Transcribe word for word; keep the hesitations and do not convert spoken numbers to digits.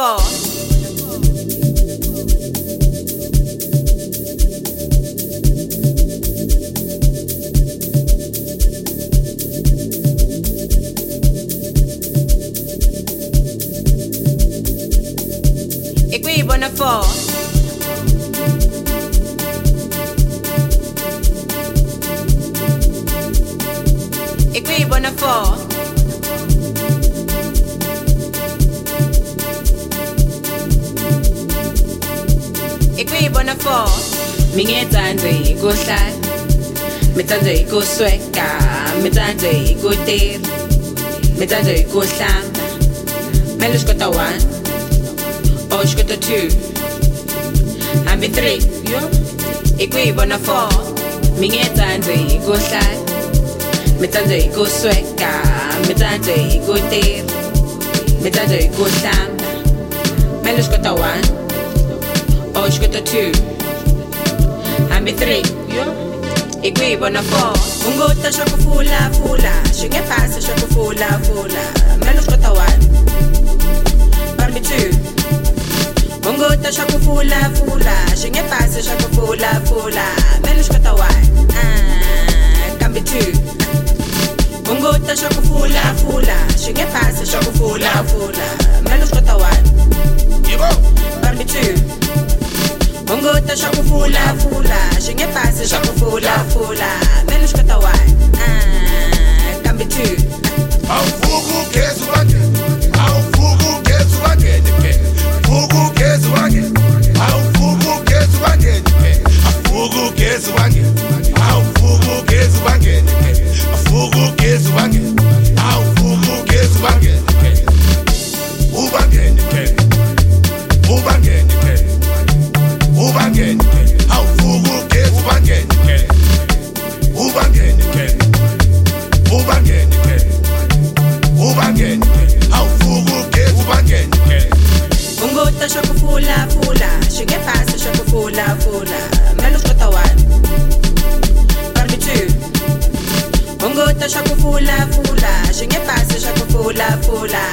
four. Equibona four. Equibona four. Equibona four. Mingetsandze ikuhlala, mitsandze ikusweka, mitsandze ikutira, mitsandze ikuhlamba. Mele ushkota one, oh ushkota two, hambi three, yo. Equibona four. Mingetsandze ikuhlala, mitsandze ikusweka, mitsandze ikutira, mitsandze ikuhlamba. Mele ushkota one, oh ushkota two, hambi three, yo. Equibona four. Unguta shokufula fula, shinge pasi shokufula fula. Mele ushkota one, hambi two. Unguta shokufula fula, shinge pasi shokufula fula. Mele ushkota one, ah, hambi two. Unguta shokufula fula, shinge pasi shokufula fula. Mele ushkota one, hambi two. Unguta shokufula fula, shinge pasi shokufula fula. Mele ushkota one, ah, hambi two. Awufuku kezu wange, awufuku kezu wange nike. Fuku kezu wange, awufuku kezu wange nike. Afuku kezu wange, awufuku kezu wange nike. Afuku kezu wange, awufuku kezu wange nike. Ubange nike, ubange nike, ubange nike. Awufuku kezu wange nike. Ubange nike, ubange nike. Ubangene, awufuku kezu ubangene. Unguta shokufula fula, shinge pasi shokufula fula. Mele ushkota one, hambi two. Unguta shokufula fula, shinge pasi shokufula fula.